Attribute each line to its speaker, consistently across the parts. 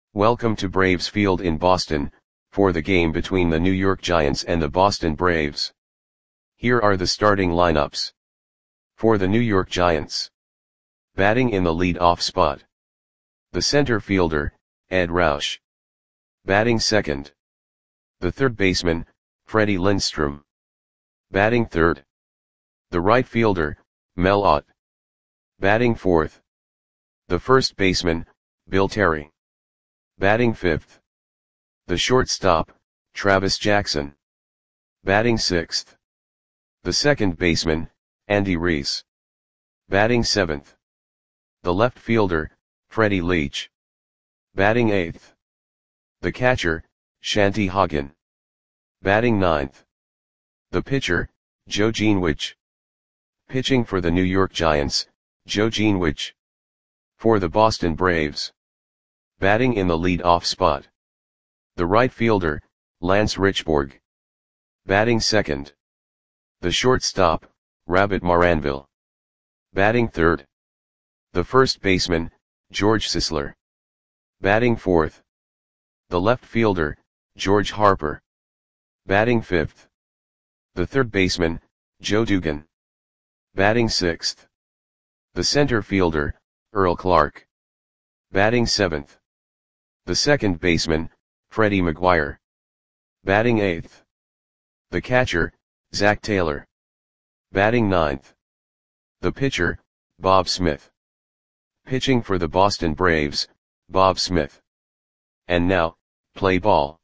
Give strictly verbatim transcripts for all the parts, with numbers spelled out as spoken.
Speaker 1: Welcome to Braves Field in Boston, for the game between the New York Giants and the Boston Braves. Here are the starting lineups. For the New York Giants. Batting in the lead-off spot. The center fielder, Ed Roush. Batting second. The third baseman, Freddie Lindstrom. Batting third. The right fielder, Mel Ott. Batting fourth. The first baseman, Bill Terry. Batting fifth. The shortstop, Travis Jackson. Batting sixth. The second baseman, Andy Reese. Batting seventh. The left fielder, Freddie Leach. Batting eighth. The catcher, Shanty Hagen. Batting ninth. The pitcher, Joe Greenwich. Pitching for the New York Giants, Joe Greenwich. For the Boston Braves. Batting in the lead-off spot. The right fielder, Lance Richburg. Batting second. The shortstop, Rabbit Maranville. Batting third. The first baseman, George Sisler. Batting fourth. The left fielder, George Harper. Batting fifth. The third baseman, Joe Dugan. Batting sixth. The center fielder, Earl Clark. Batting seventh. The second baseman, Freddie McGuire. Batting eighth. The catcher, Zach Taylor. Batting ninth. The pitcher, Bob Smith. Pitching for the Boston Braves, Bob Smith. And now, play ball.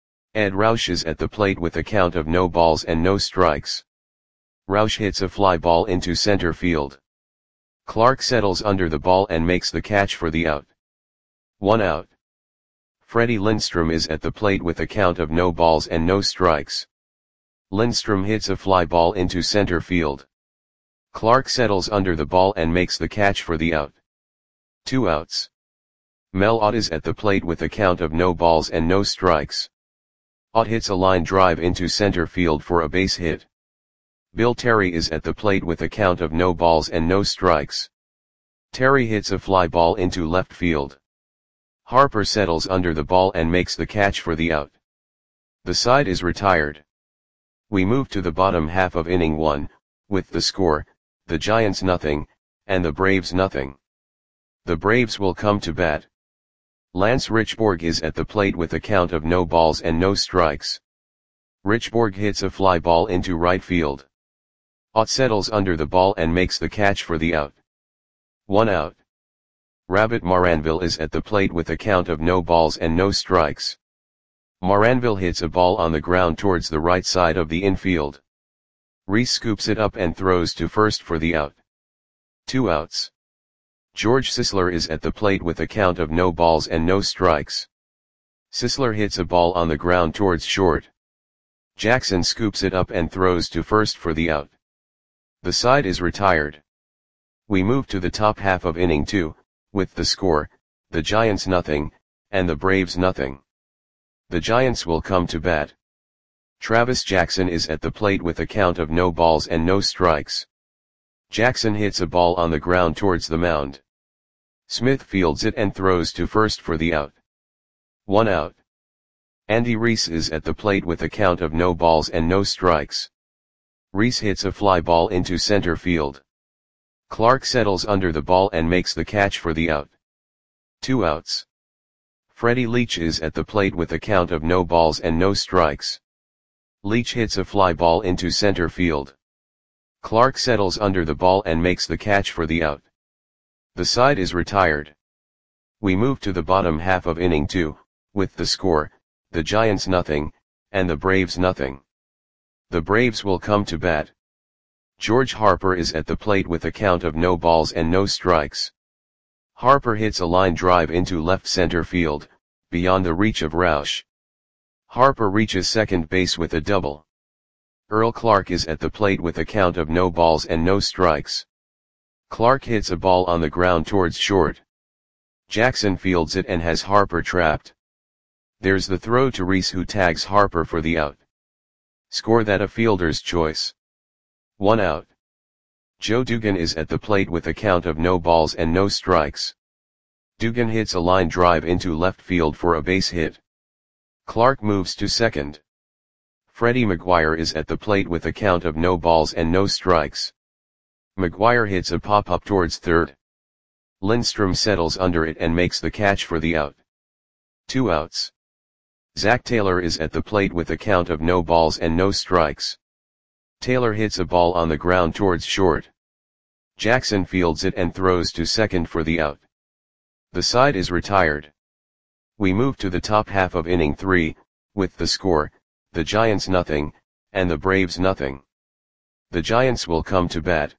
Speaker 1: Ed Roush is at the plate with a count of no balls and no strikes. Roush hits a fly ball into center field. Clark settles under the ball and makes the catch for the out. One out. Freddie Lindstrom is at the plate with a count of no balls and no strikes. Lindstrom hits a fly ball into center field. Clark settles under the ball and makes the catch for the out. Two outs. Mel Ott is at the plate with a count of no balls and no strikes. Ott hits a line drive into center field for a base hit. Bill Terry is at the plate with a count of no balls and no strikes. Terry hits a fly ball into left field. Harper settles under the ball and makes the catch for the out. The side is retired. We move to the bottom half of inning one, with the score, the Giants nothing, and the Braves nothing. The Braves will come to bat. Lance Richburg is at the plate with a count of no balls and no strikes. Richburg hits a fly ball into right field. Ott settles under the ball and makes the catch for the out. One out. Rabbit Maranville is at the plate with a count of no balls and no strikes. Maranville hits a ball on the ground towards the right side of the infield. Reese scoops it up and throws to first for the out. Two outs. George Sisler is at the plate with a count of no balls and no strikes. Sisler hits a ball on the ground towards short. Jackson scoops it up and throws to first for the out. The side is retired. We move to the top half of inning two, with the score, the Giants nothing, and the Braves nothing. The Giants will come to bat. Travis Jackson is at the plate with a count of no balls and no strikes. Jackson hits a ball on the ground towards the mound. Smith fields it and throws to first for the out. One out. Andy Reese is at the plate with a count of no balls and no strikes. Reese hits a fly ball into center field. Clark settles under the ball and makes the catch for the out. Two outs. Freddie Leach is at the plate with a count of no balls and no strikes. Leach hits a fly ball into center field. Clark settles under the ball and makes the catch for the out. The side is retired. We move to the bottom half of inning two, with the score, the Giants nothing, and the Braves nothing. The Braves will come to bat. George Harper is at the plate with a count of no balls and no strikes. Harper hits a line drive into left center field, beyond the reach of Roush. Harper reaches second base with a double. Earl Clark is at the plate with a count of no balls and no strikes. Clark hits a ball on the ground towards short. Jackson fields it and has Harper trapped. There's the throw to Reese, who tags Harper for the out. Score that a fielder's choice. One out. Joe Dugan is at the plate with a count of no balls and no strikes. Dugan hits a line drive into left field for a base hit. Clark moves to second. Freddie McGuire is at the plate with a count of no balls and no strikes. McGuire hits a pop-up towards third. Lindstrom settles under it and makes the catch for the out. Two outs. Zach Taylor is at the plate with a count of no balls and no strikes. Taylor hits a ball on the ground towards short. Jackson fields it and throws to second for the out. The side is retired. We move to the top half of inning three, with the score, the Giants nothing, and the Braves nothing. The Giants will come to bat.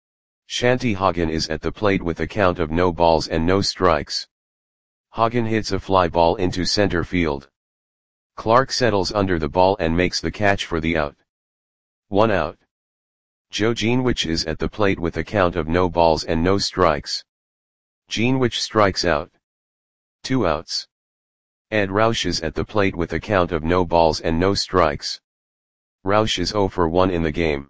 Speaker 1: Shanty Hagen is at the plate with a count of no balls and no strikes. Hagen hits a fly ball into center field. Clark settles under the ball and makes the catch for the out. One out. Joe Geenwich is at the plate with a count of no balls and no strikes. Geenwich strikes out. Two outs. Ed Roush is at the plate with a count of no balls and no strikes. Roush is oh for one in the game.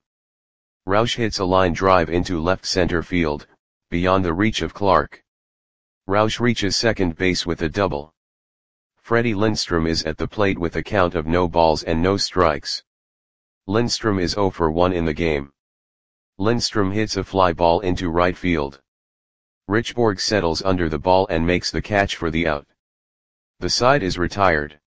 Speaker 1: Roush hits a line drive into left center field, beyond the reach of Clark. Roush reaches second base with a double. Freddie Lindstrom is at the plate with a count of no balls and no strikes. Lindstrom is oh for one in the game. Lindstrom hits a fly ball into right field. Richborg settles under the ball and makes the catch for the out. The side is retired.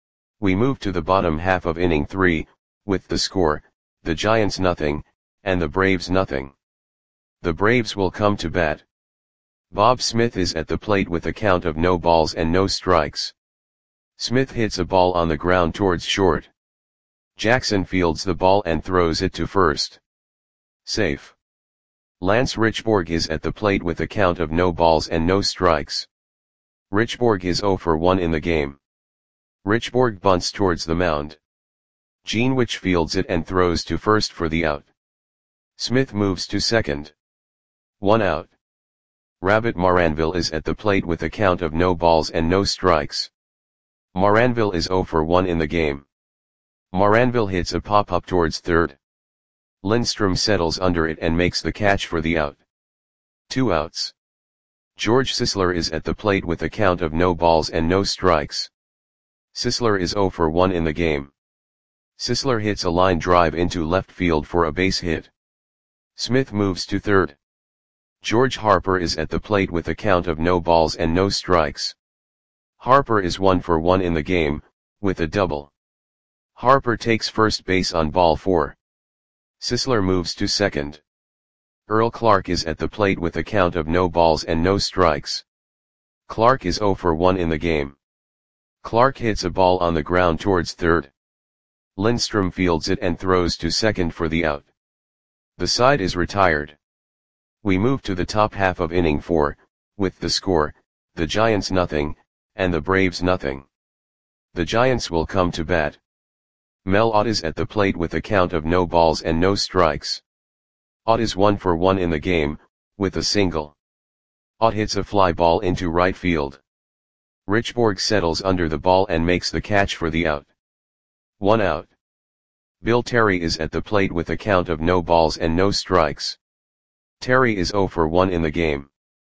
Speaker 1: We move to the bottom half of inning three, with the score, the Giants nothing, and the Braves nothing. The Braves will come to bat. Bob Smith is at the plate with a count of no balls and no strikes. Smith hits a ball on the ground towards short. Jackson fields the ball and throws it to first. Safe. Lance Richborg is at the plate with a count of no balls and no strikes. Richborg is oh for one in the game. Richborg bunts towards the mound. Geenwich fields it and throws to first for the out. Smith moves to second. One out. Rabbit Maranville is at the plate with a count of no balls and no strikes. Maranville is oh for one in the game. Maranville hits a pop-up towards third. Lindstrom settles under it and makes the catch for the out. Two outs. George Sisler is at the plate with a count of no balls and no strikes. Sisler is oh for one in the game. Sisler hits a line drive into left field for a base hit. Smith moves to third. George Harper is at the plate with a count of no balls and no strikes. Harper is one for one in the game, with a double. Harper takes first base on ball four. Sisler moves to second. Earl Clark is at the plate with a count of no balls and no strikes. Clark is oh for one in the game. Clark hits a ball on the ground towards third. Lindstrom fields it and throws to second for the out. The side is retired. We move to the top half of inning four, with the score, the Giants nothing, and the Braves nothing. The Giants will come to bat. Mel Ott is at the plate with a count of no balls and no strikes. Ott is one for one in the game, with a single. Ott hits a fly ball into right field. Richborg settles under the ball and makes the catch for the out. One out. Bill Terry is at the plate with a count of no balls and no strikes. Terry is oh for one in the game.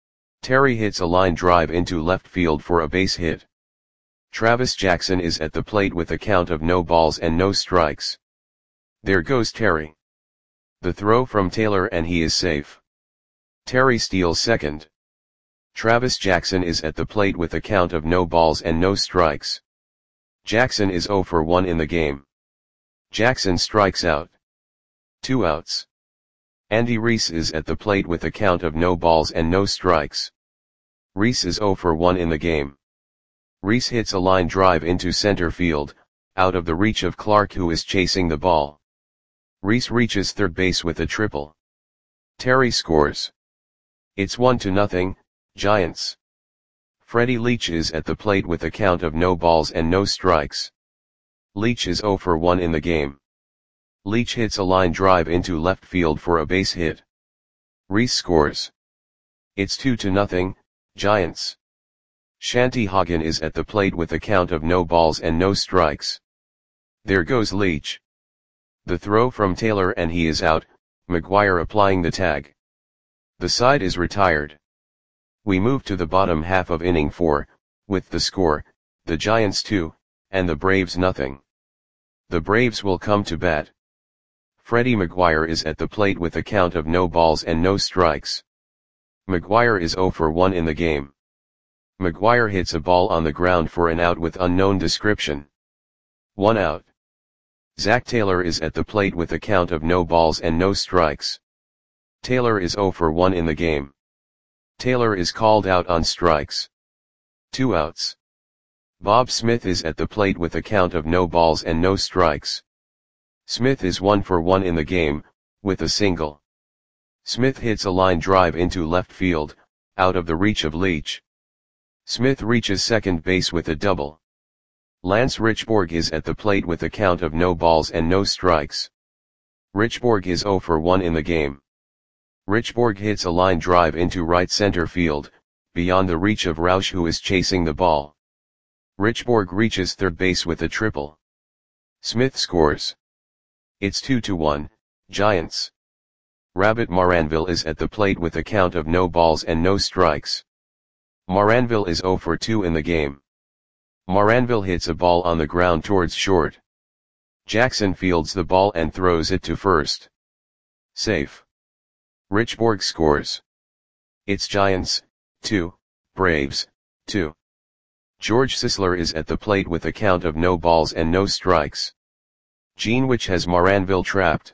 Speaker 1: Terry hits a line drive into left field for a base hit. Travis Jackson is at the plate with a count of no balls and no strikes. There goes Terry. The throw from Taylor and he is safe. Terry steals second. Travis Jackson is at the plate with a count of no balls and no strikes. Jackson is oh for one in the game. Jackson strikes out. Two outs. Andy Reese is at the plate with a count of no balls and no strikes. Reese is oh for one in the game. Reese hits a line drive into center field, out of the reach of Clark who is chasing the ball. Reese reaches third base with a triple. Terry scores. It's one to nothing, Giants. Freddie Leach is at the plate with a count of no balls and no strikes. Leach is oh for one in the game. Leach hits a line drive into left field for a base hit. Reese scores. It's two to nothing, Giants. Shanty Hagen is at the plate with a count of no balls and no strikes. There goes Leach. The throw from Taylor and he is out, McGuire applying the tag. The side is retired. We move to the bottom half of inning four, with the score, the Giants two, and the Braves nothing. The Braves will come to bat. Freddie McGuire is at the plate with a count of no balls and no strikes. McGuire is zero for one in the game. McGuire hits a ball on the ground for an out with unknown description. One out. Zach Taylor is at the plate with a count of no balls and no strikes. Taylor is zero for one in the game. Taylor is called out on strikes. Two outs. Bob Smith is at the plate with a count of no balls and no strikes. Smith is one for one in the game, with a single. Smith hits a line drive into left field, out of the reach of Leach. Smith reaches second base with a double. Lance Richborg is at the plate with a count of no balls and no strikes. Richborg is zero for one in the game. Richborg hits a line drive into right center field, beyond the reach of Roush, who is chasing the ball. Richborg reaches third base with a triple. Smith scores. It's two to one, Giants. Rabbit Maranville is at the plate with a count of no balls and no strikes. Maranville is zero for two in the game. Maranville hits a ball on the ground towards short. Jackson fields the ball and throws it to first. Safe. Richborg scores. It's Giants, two, Braves, two. George Sisler is at the plate with a count of no balls and no strikes. Gene Wich has Maranville trapped.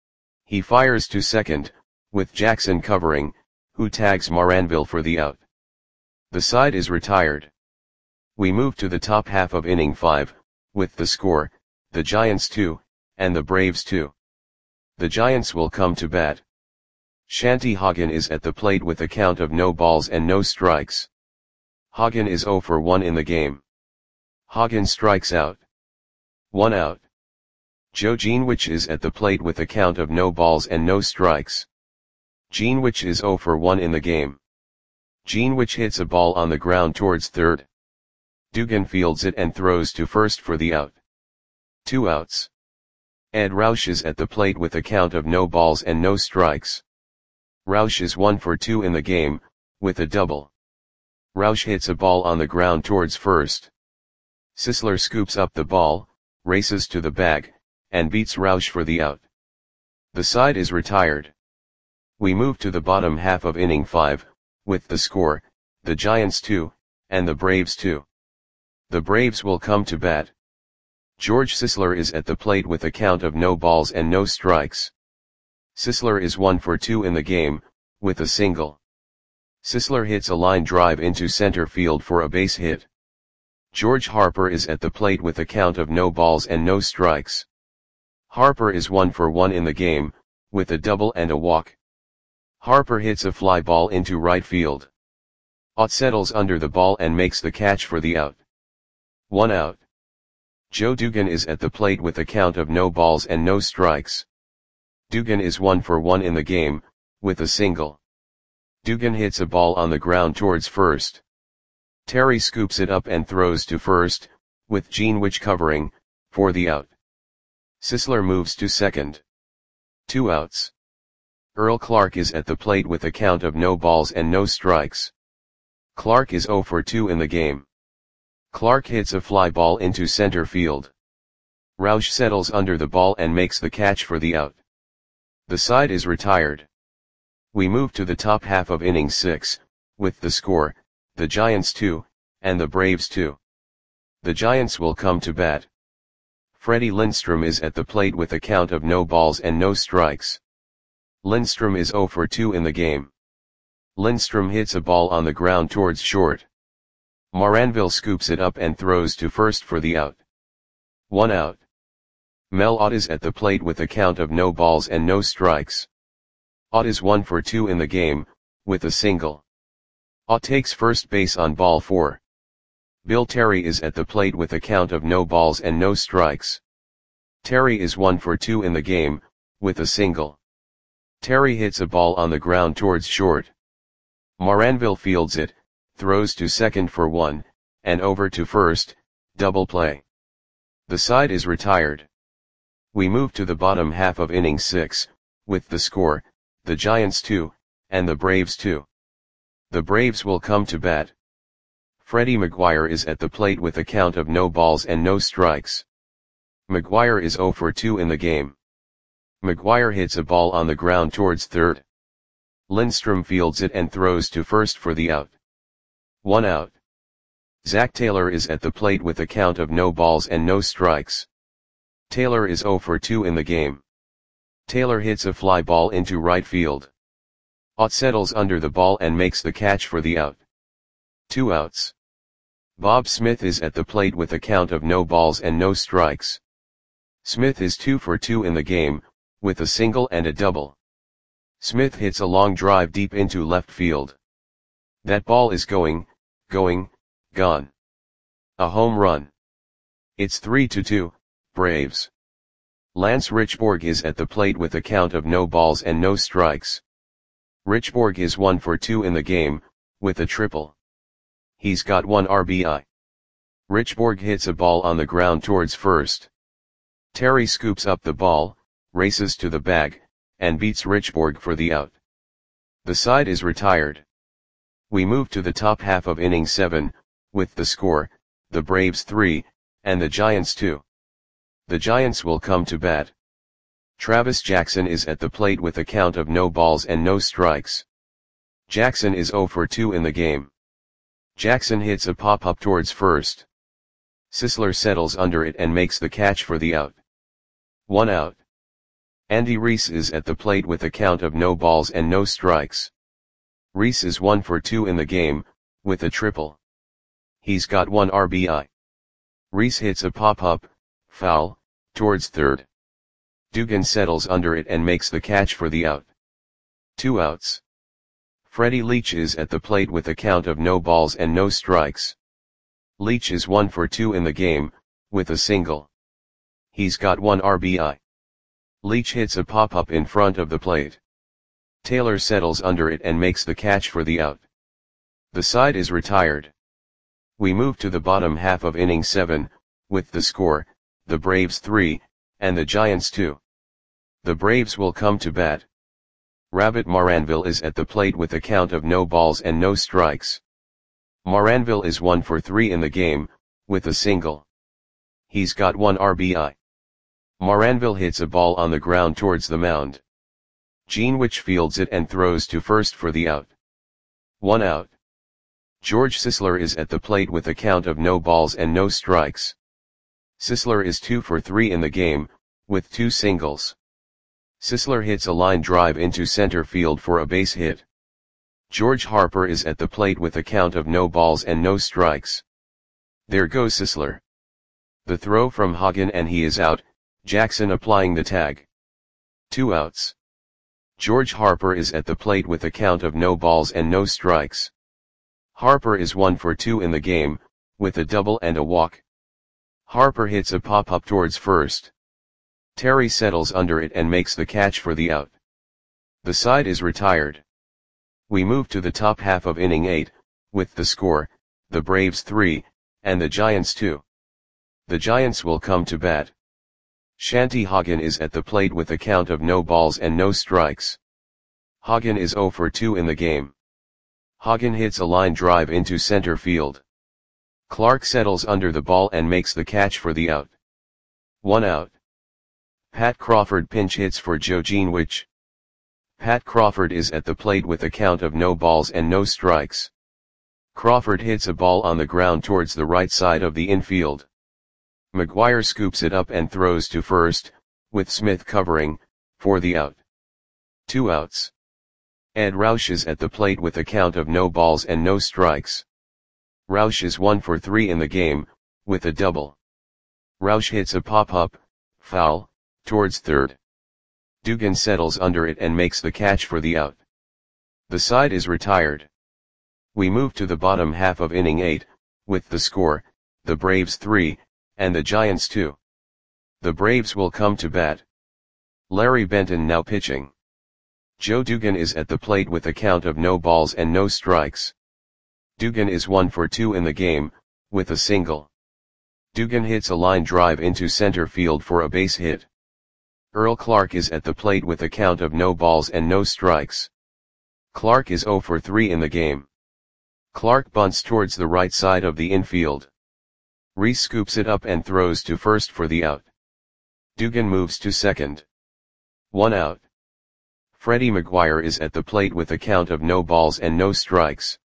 Speaker 1: He fires to second, with Jackson covering, who tags Maranville for the out. The side is retired. We move to the top half of inning five, with the score, the Giants two, and the Braves two. The Giants will come to bat. Shanty Hagen is at the plate with a count of no balls and no strikes. Hagen is zero for one in the game. Hagen strikes out. One out. Joe Gene Wich is at the plate with a count of no balls and no strikes. Gene Wich is zero for one in the game. Gene Wich hits a ball on the ground towards third. Dugan fields it and throws to first for the out. Two outs. Ed Roush is at the plate with a count of no balls and no strikes. Roush is one for two in the game, with a double. Roush hits a ball on the ground towards first. Sisler scoops up the ball, races to the bag, and beats Roush for the out. The side is retired. We move to the bottom half of inning five, with the score, the Giants two, and the Braves two. The Braves will come to bat. George Sisler is at the plate with a count of no balls and no strikes. Sisler is one for two in the game, with a single. Sisler hits a line drive into center field for a base hit. George Harper is at the plate with a count of no balls and no strikes. Harper is one for one in the game, with a double and a walk. Harper hits a fly ball into right field. Ott settles under the ball and makes the catch for the out. One out. Joe Dugan is at the plate with a count of no balls and no strikes. Dugan is one for one in the game, with a single. Dugan hits a ball on the ground towards first. Terry scoops it up and throws to first, with Gene Wich covering, for the out. Sisler moves to second. Two outs. Earl Clark is at the plate with a count of no balls and no strikes. Clark is zero for two in the game. Clark hits a fly ball into center field. Roush settles under the ball and makes the catch for the out. The side is retired. We move to the top half of inning six, with the score, the Giants two, and the Braves two. The Giants will come to bat. Freddie Lindstrom is at the plate with a count of no balls and no strikes. Lindstrom is zero for two in the game. Lindstrom hits a ball on the ground towards short. Maranville scoops it up and throws to first for the out. One out. Mel Ott is at the plate with a count of no balls and no strikes. Ott is one for two in the game, with a single. Ott takes first base on ball four. Bill Terry is at the plate with a count of no balls and no strikes. Terry is one for two in the game, with a single. Terry hits a ball on the ground towards short. Maranville fields it, throws to second for one, and over to first, double play. The side is retired. We move to the bottom half of inning six, with the score, the Giants two, and the Braves two. The Braves will come to bat. Freddie Maguire is at the plate with a count of no balls and no strikes. Maguire is zero for two in the game. Maguire hits a ball on the ground towards third. Lindstrom fields it and throws to first for the out. One out. Zach Taylor is at the plate with a count of no balls and no strikes. Taylor is zero for two in the game. Taylor hits a fly ball into right field. Ott settles under the ball and makes the catch for the out. Two outs. Bob Smith is at the plate with a count of no balls and no strikes. Smith is two for two in the game, with a single and a double. Smith hits a long drive deep into left field. That ball is going, going, gone. A home run. It's three to two, Braves. Lance Richborg is at the plate with a count of no balls and no strikes. Richborg is one for two in the game, with a triple. He's got one R B I. Richborg hits a ball on the ground towards first. Terry scoops up the ball, races to the bag, and beats Richborg for the out. The side is retired. We move to the top half of inning seven, with the score, the Braves three, and the Giants two. The Giants will come to bat. Travis Jackson is at the plate with a count of no balls and no strikes. Jackson is zero for two in the game. Jackson hits a pop-up towards first. Sisler settles under it and makes the catch for the out. One out. Andy Reese is at the plate with a count of no balls and no strikes. Reese is one for two in the game, with a triple. He's got one R B I. Reese hits a pop-up, foul, towards third. Dugan settles under it and makes the catch for the out. Two outs. Freddie Leach is at the plate with a count of no balls and no strikes. Leach is one for two in the game, with a single. He's got one R B I. Leach hits a pop-up in front of the plate. Taylor settles under it and makes the catch for the out. The side is retired. We move to the bottom half of inning seven, with the score, the Braves three, and the Giants two. The Braves will come to bat. Rabbit Maranville is at the plate with a count of no balls and no strikes. Maranville is one for three in the game, with a single. He's got one R B I. Maranville hits a ball on the ground towards the mound. Gene-Wich fields it and throws to first for the out. One out. George Sisler is at the plate with a count of no balls and no strikes. Sisler is two for three in the game, with two singles. Sisler hits a line drive into center field for a base hit. George Harper is at the plate with a count of no balls and no strikes. There goes Sisler. The throw from Hagen and he is out, Jackson applying the tag. Two outs. George Harper is at the plate with a count of no balls and no strikes. Harper is one for two in the game, with a double and a walk. Harper hits a pop-up towards first. Terry settles under it and makes the catch for the out. The side is retired. We move to the top half of inning eight, with the score, the Braves three, and the Giants two. The Giants will come to bat. Shanty Hagen is at the plate with a count of no balls and no strikes. Hagen is zero for two in the game. Hagen hits a line drive into center field. Clark settles under the ball and makes the catch for the out. One out. Pat Crawford pinch hits for Joe Gene-Wich. Pat Crawford is at the plate with a count of no balls and no strikes. Crawford hits a ball on the ground towards the right side of the infield. Maguire scoops it up and throws to first, with Smith covering, for the out. Two outs. Ed Roush is at the plate with a count of no balls and no strikes. Roush is one for three in the game, with a double. Roush hits a pop-up, foul, towards third. Dugan settles under it and makes the catch for the out. The side is retired. We move to the bottom half of inning eight, with the score, the Braves three, and the Giants two. The Braves will come to bat. Larry Benton now pitching. Joe Dugan is at the plate with a count of no balls and no strikes. Dugan is one for two in the game, with a single. Dugan hits a line drive into center field for a base hit. Earl Clark is at the plate with a count of no balls and no strikes. Clark is zero for three in the game. Clark bunts towards the right side of the infield. Reese scoops it up and throws to first for the out. Dugan moves to second. One out. Freddie McGuire is at the plate with a count of no balls and no strikes.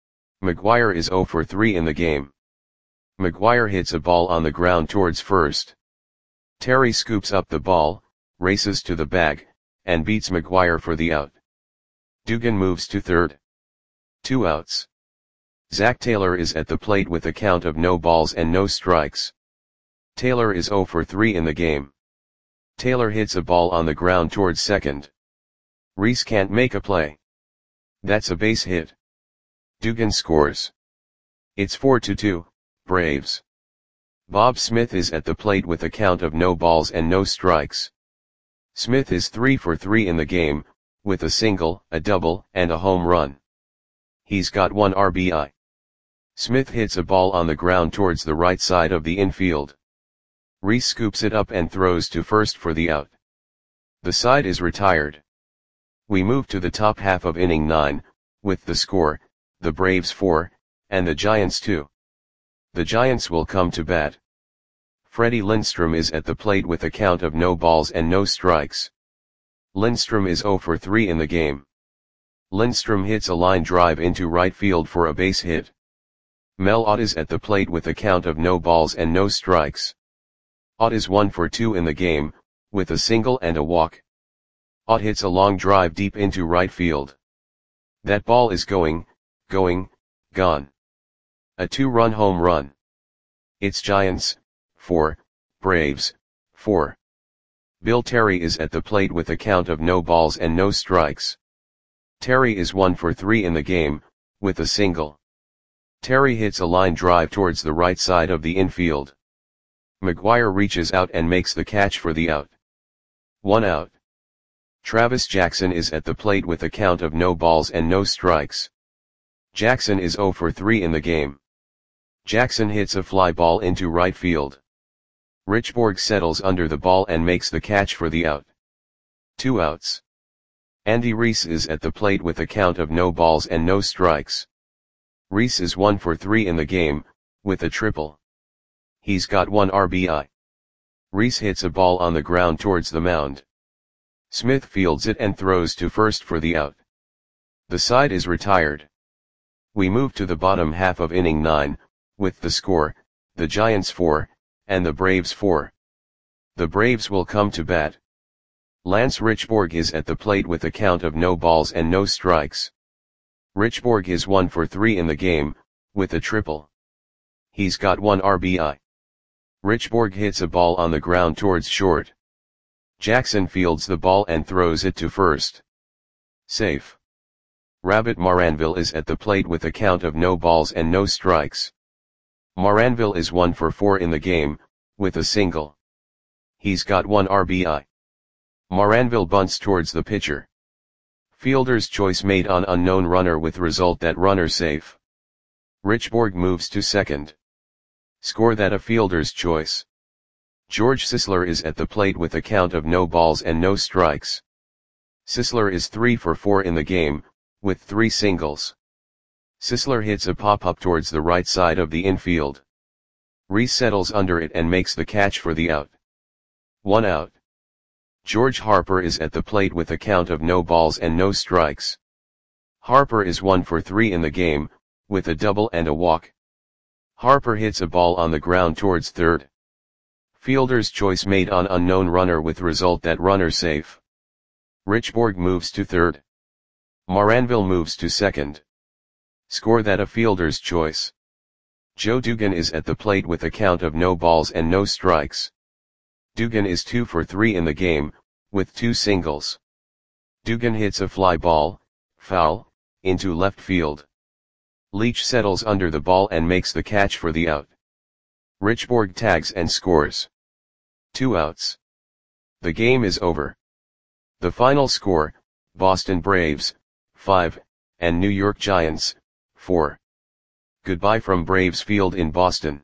Speaker 1: McGuire is zero for three in the game. McGuire hits a ball on the ground towards first. Terry scoops up the ball, races to the bag, and beats McGuire for the out. Dugan moves to third. Two outs. Zach Taylor is at the plate with a count of no balls and no strikes. Taylor is zero for three in the game. Taylor hits a ball on the ground towards second. Reese can't make a play. That's a base hit. Dugan scores. It's four to two, Braves. Bob Smith is at the plate with a count of no balls and no strikes. Smith is three for three in the game, with a single, a double, and a home run. He's got one R B I. Smith hits a ball on the ground towards the right side of the infield. Reese scoops it up and throws to first for the out. The side is retired. We move to the top half of inning nine, with the score, the Braves four, and the Giants two. The Giants will come to bat. Freddie Lindstrom is at the plate with a count of no balls and no strikes. Lindstrom is zero for three in the game. Lindstrom hits a line drive into right field for a base hit. Mel Ott is at the plate with a count of no balls and no strikes. Ott is one for two in the game, with a single and a walk. Ott hits a long drive deep into right field. That ball is going, going, gone. A two-run home run. It's Giants, four, Braves, four. Bill Terry is at the plate with a count of no balls and no strikes. Terry is one for three in the game, with a single. Terry hits a line drive towards the right side of the infield. McGuire reaches out and makes the catch for the out. One out. Travis Jackson is at the plate with a count of no balls and no strikes. Jackson is zero for three in the game. Jackson hits a fly ball into right field. Richborg settles under the ball and makes the catch for the out. Two outs. Andy Reese is at the plate with a count of no balls and no strikes. Reese is one for three in the game, with a triple. He's got one R B I. Reese hits a ball on the ground towards the mound. Smith fields it and throws to first for the out. The side is retired. We move to the bottom half of inning nine, with the score, the Giants four, and the Braves four. The Braves will come to bat. Lance Richborg is at the plate with a count of no balls and no strikes. Richborg is one for three in the game, with a triple. He's got one R B I. Richborg hits a ball on the ground towards short. Jackson fields the ball and throws it to first. Safe. Rabbit Maranville is at the plate with a count of no balls and no strikes. Maranville is one for four in the game, with a single. He's got one R B I. Maranville bunts towards the pitcher. Fielder's choice made on unknown runner with result that runner safe. Richborg moves to second. Score that a fielder's choice. George Sisler is at the plate with a count of no balls and no strikes. Sisler is three for four in the game, with three singles. Sisler hits a pop-up towards the right side of the infield. Reese settles under it and makes the catch for the out. One out. George Harper is at the plate with a count of no balls and no strikes. Harper is one for three in the game, with a double and a walk. Harper hits a ball on the ground towards third. Fielder's choice made on unknown runner with result that runner safe. Richborg moves to third. Maranville moves to second. Score that a fielder's choice. Joe Dugan is at the plate with a count of no balls and no strikes. Dugan is two for three in the game, with two singles. Dugan hits a fly ball, foul, into left field. Leach settles under the ball and makes the catch for the out. Richborg tags and scores. Two outs. The game is over. The final score, Boston Braves, five, and New York Giants, four. Goodbye from Braves Field in Boston.